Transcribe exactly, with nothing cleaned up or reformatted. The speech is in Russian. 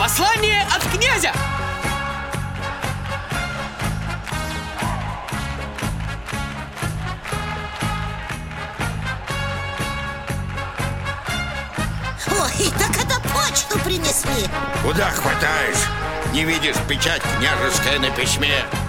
Послание от князя! Ой, так это почту принесли. Куда хватаешь? Не видишь, печать княжеская на письме.